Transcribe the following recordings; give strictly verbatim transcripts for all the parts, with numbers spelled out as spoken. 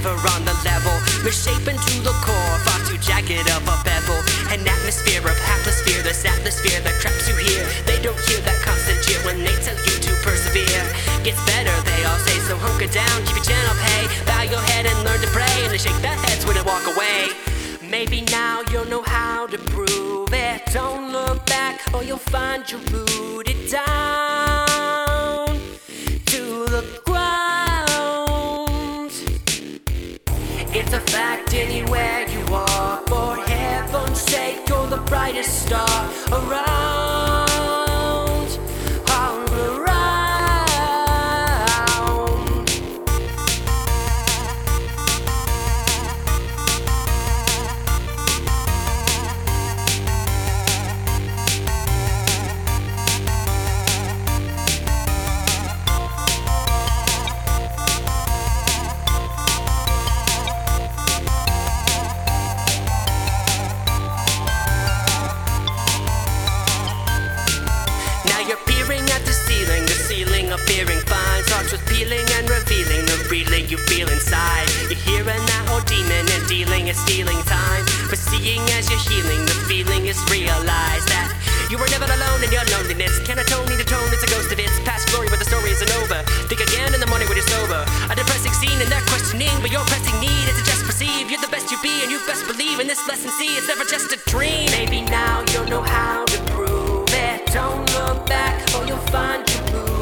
never on the level. Misshapen to the core, far too jagged of a bevel. An atmosphere of atmosphere, this atmosphere that traps you here. They don't hear that constant cheer when they tell you to persevere. Gets better, they all say, so hunker down, keep your chin up, hey. Bow your head and learn to pray, and they shake their heads when they walk away. Maybe now you'll know how to prove it. Don't look back or you'll find you're rooted down to the ground. It's a fact anywhere you are. For heaven's sake, you're the brightest star around. All around. Appearing fine starts with peeling and revealing the reeling you feel inside. You're hearing that old demon and dealing is stealing time. But seeing as you're healing, the feeling is realize that you were never alone in your loneliness. Can't atone, need a tone, it's a ghost of its past glory, but the story isn't over. Think again in the morning when you're sober. A depressing scene and they're questioning, but your pressing need is to just perceive. You're the best you be and you best believe in this lesson. See, it's never just a dream. Maybe now you'll know how to prove it. Don't look back or you'll find you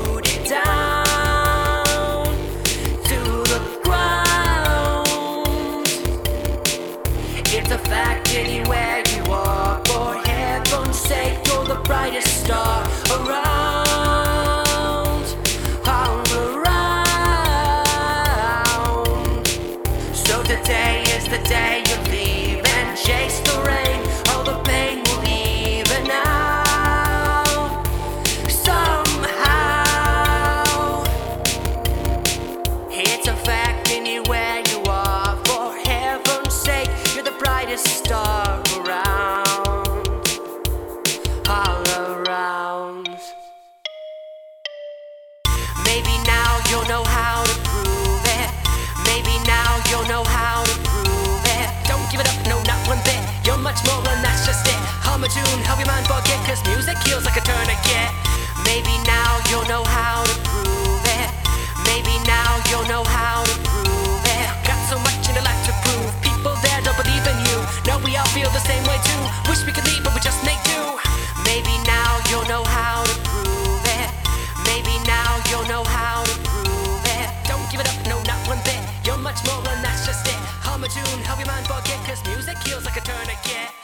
down to the ground. It's a fact anywhere you are. For heaven's sake, you're the brightest star around, all around. So today is the day you leave and chase the rain. All the pain will even out. It's a fact anywhere you are. For heaven's sake, you're the brightest star around, all around. Maybe now you'll know how to prove it. Maybe now you'll know how to prove it. Don't give it up, no, not one bit. You're much more and that's just it. Hum a tune, help your mind forget, cause music heals like a tourniquet. Maybe now you'll know how to prove it. Maybe now you'll know how to prove it. Got so much in your life to prove. People there don't believe in you. No, we all feel the same way too. Wish we could leave, but we just make do. Maybe now you'll know how to prove it. Maybe now you'll know how to prove it. Don't give it up, no, not one bit. You're much more and that's just it. Hum a tune, help your mind forget, cause music heals like a tourniquet.